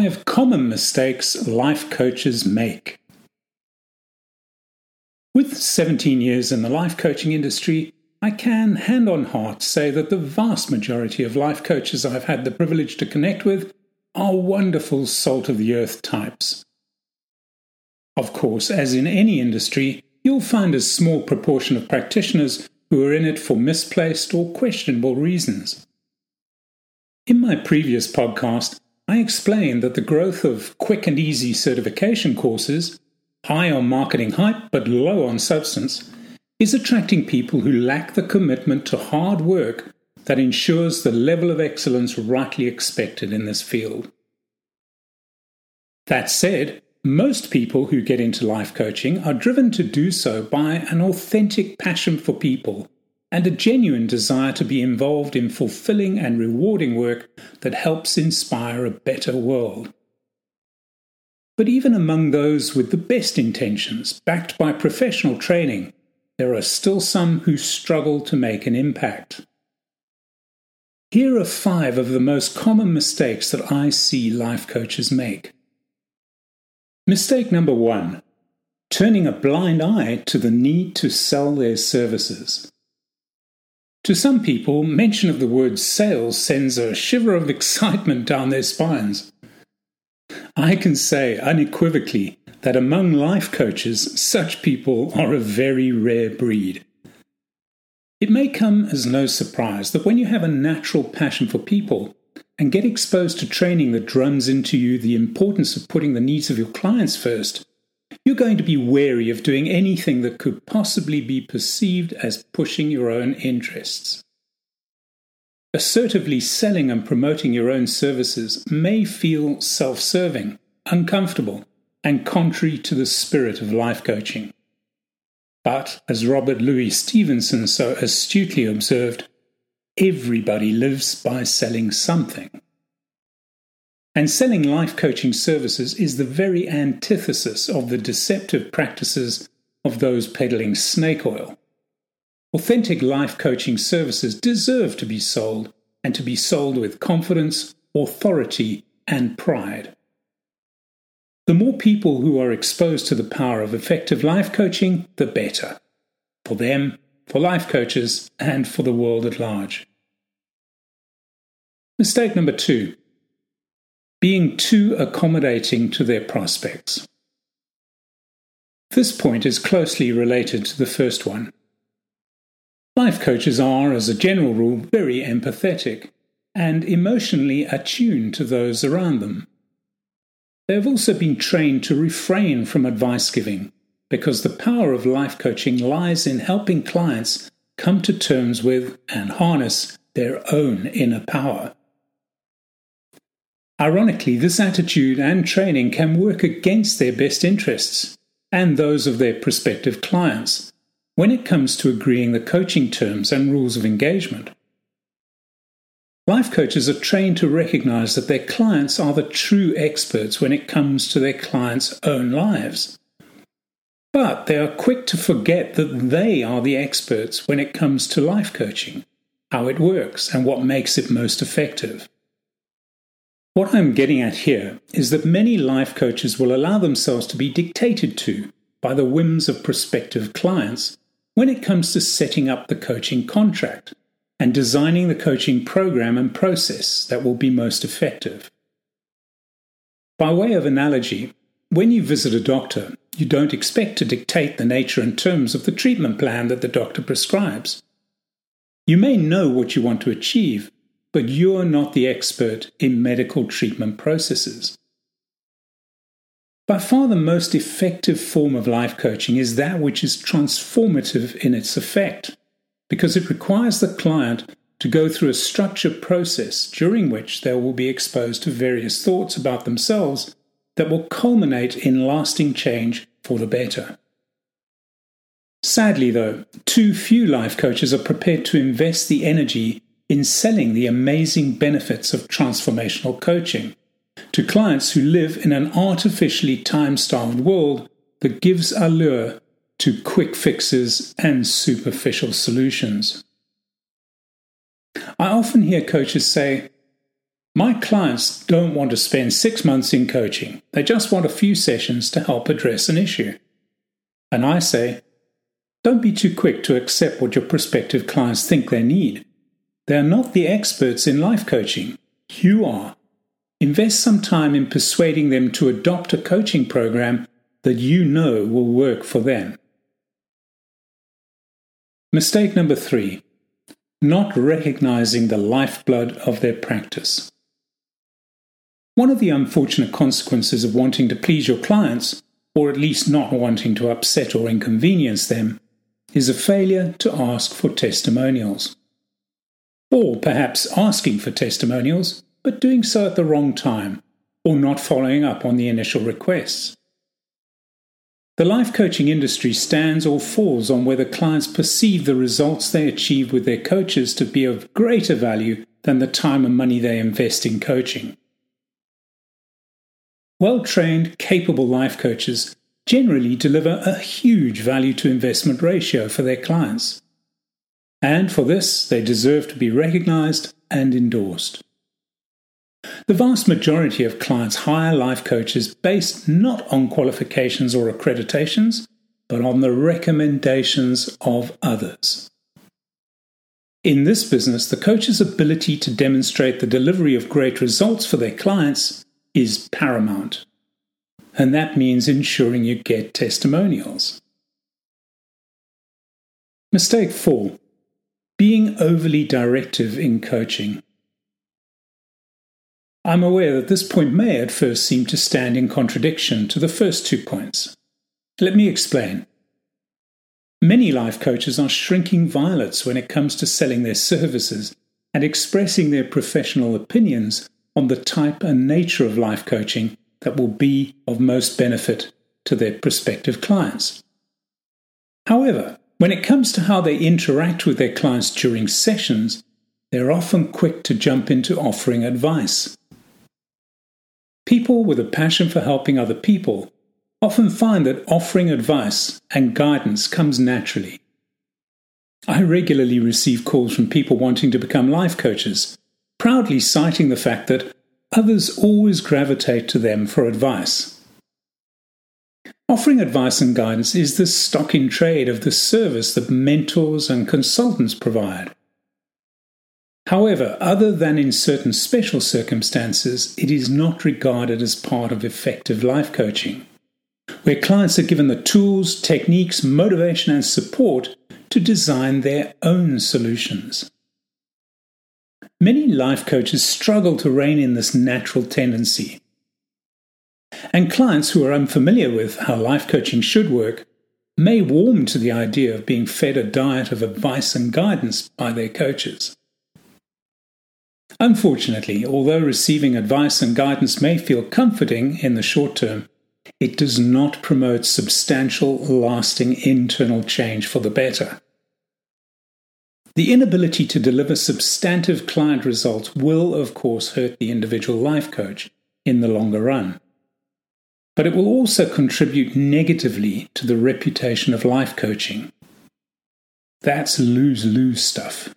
5 Common Mistakes Life Coaches Make. With 17 years in the life coaching industry, I can, hand on heart, say that the vast majority of life coaches I've had the privilege to connect with are wonderful salt-of-the-earth types. Of course, as in any industry, you'll find a small proportion of practitioners who are in it for misplaced or questionable reasons. In my previous podcast, I explained that the growth of quick and easy certification courses, high on marketing hype but low on substance, is attracting people who lack the commitment to hard work that ensures the level of excellence rightly expected in this field. That said, most people who get into life coaching are driven to do so by an authentic passion for people and a genuine desire to be involved in fulfilling and rewarding work that helps inspire a better world. But even among those with the best intentions, backed by professional training, there are still some who struggle to make an impact. Here are 5 of the most common mistakes that I see life coaches make. Mistake number 1: turning a blind eye to the need to sell their services. To some people, mention of the word sales sends a shiver of excitement down their spines. I can say unequivocally that among life coaches, such people are a very rare breed. It may come as no surprise that when you have a natural passion for people and get exposed to training that drums into you the importance of putting the needs of your clients first, you're going to be wary of doing anything that could possibly be perceived as pushing your own interests. Assertively selling and promoting your own services may feel self-serving, uncomfortable, and contrary to the spirit of life coaching. But, as Robert Louis Stevenson so astutely observed, everybody lives by selling something. And selling life coaching services is the very antithesis of the deceptive practices of those peddling snake oil. Authentic life coaching services deserve to be sold, and to be sold with confidence, authority, and pride. The more people who are exposed to the power of effective life coaching, the better. For them, for life coaches, and for the world at large. Mistake number 2: being too accommodating to their prospects. This point is closely related to the first one. Life coaches are, as a general rule, very empathetic and emotionally attuned to those around them. They have also been trained to refrain from advice giving because the power of life coaching lies in helping clients come to terms with and harness their own inner power. Ironically, this attitude and training can work against their best interests and those of their prospective clients when it comes to agreeing the coaching terms and rules of engagement. Life coaches are trained to recognize that their clients are the true experts when it comes to their clients' own lives. But they are quick to forget that they are the experts when it comes to life coaching, how it works, and what makes it most effective. What I'm getting at here is that many life coaches will allow themselves to be dictated to by the whims of prospective clients when it comes to setting up the coaching contract and designing the coaching program and process that will be most effective. By way of analogy, when you visit a doctor, you don't expect to dictate the nature and terms of the treatment plan that the doctor prescribes. You may know what you want to achieve, but you're not the expert in medical treatment processes. By far the most effective form of life coaching is that which is transformative in its effect, because it requires the client to go through a structured process during which they will be exposed to various thoughts about themselves that will culminate in lasting change for the better. Sadly, though, too few life coaches are prepared to invest the energy in selling the amazing benefits of transformational coaching to clients who live in an artificially time-starved world that gives allure to quick fixes and superficial solutions. I often hear coaches say, My clients don't want to spend 6 months in coaching. They just want a few sessions to help address an issue. And I say, don't be too quick to accept what your prospective clients think they need. They are not the experts in life coaching. You are. Invest some time in persuading them to adopt a coaching program that you know will work for them. Mistake number 3. Not recognizing the lifeblood of their practice. One of the unfortunate consequences of wanting to please your clients, or at least not wanting to upset or inconvenience them, is a failure to ask for testimonials. Or perhaps asking for testimonials, but doing so at the wrong time, or not following up on the initial requests. The life coaching industry stands or falls on whether clients perceive the results they achieve with their coaches to be of greater value than the time and money they invest in coaching. Well-trained, capable life coaches generally deliver a huge value to investment ratio for their clients. And for this, they deserve to be recognized and endorsed. The vast majority of clients hire life coaches based not on qualifications or accreditations, but on the recommendations of others. In this business, the coach's ability to demonstrate the delivery of great results for their clients is paramount. And that means ensuring you get testimonials. Mistake 4. Being overly directive in coaching. I'm aware that this point may at first seem to stand in contradiction to the first 2 points. Let me explain. Many life coaches are shrinking violets when it comes to selling their services and expressing their professional opinions on the type and nature of life coaching that will be of most benefit to their prospective clients. However, when it comes to how they interact with their clients during sessions, they're often quick to jump into offering advice. People with a passion for helping other people often find that offering advice and guidance comes naturally. I regularly receive calls from people wanting to become life coaches, proudly citing the fact that others always gravitate to them for advice. Offering advice and guidance is the stock in trade of the service that mentors and consultants provide. However, other than in certain special circumstances, it is not regarded as part of effective life coaching, where clients are given the tools, techniques, motivation, and support to design their own solutions. Many life coaches struggle to rein in this natural tendency. And clients who are unfamiliar with how life coaching should work may warm to the idea of being fed a diet of advice and guidance by their coaches. Unfortunately, although receiving advice and guidance may feel comforting in the short term, it does not promote substantial, lasting internal change for the better. The inability to deliver substantive client results will, of course, hurt the individual life coach in the longer run. But it will also contribute negatively to the reputation of life coaching. That's lose-lose stuff.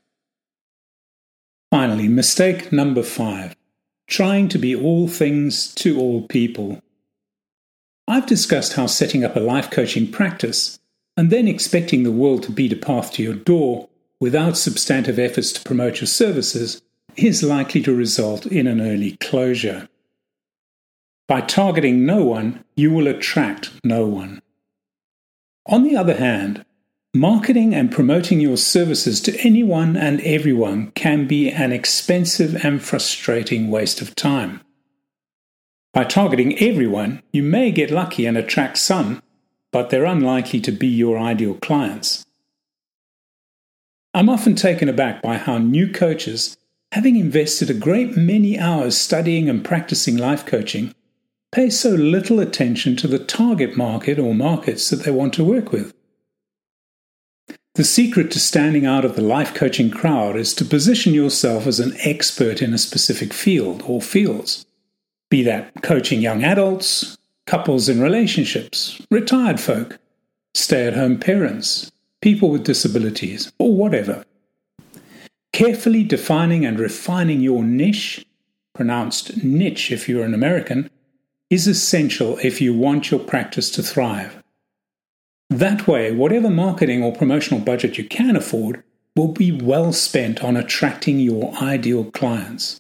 Finally, mistake number 5. Trying to be all things to all people. I've discussed how setting up a life coaching practice and then expecting the world to beat a path to your door without substantive efforts to promote your services is likely to result in an early closure. By targeting no one, you will attract no one. On the other hand, marketing and promoting your services to anyone and everyone can be an expensive and frustrating waste of time. By targeting everyone, you may get lucky and attract some, but they're unlikely to be your ideal clients. I'm often taken aback by how new coaches, having invested a great many hours studying and practicing life coaching, pay so little attention to the target market or markets that they want to work with. The secret to standing out of the life coaching crowd is to position yourself as an expert in a specific field or fields, be that coaching young adults, couples in relationships, retired folk, stay-at-home parents, people with disabilities, or whatever. Carefully defining and refining your niche pronounced niche if you're an American, is essential if you want your practice to thrive. That way, whatever marketing or promotional budget you can afford will be well spent on attracting your ideal clients.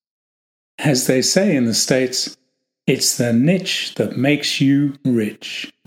As they say in the States, it's the niche that makes you rich.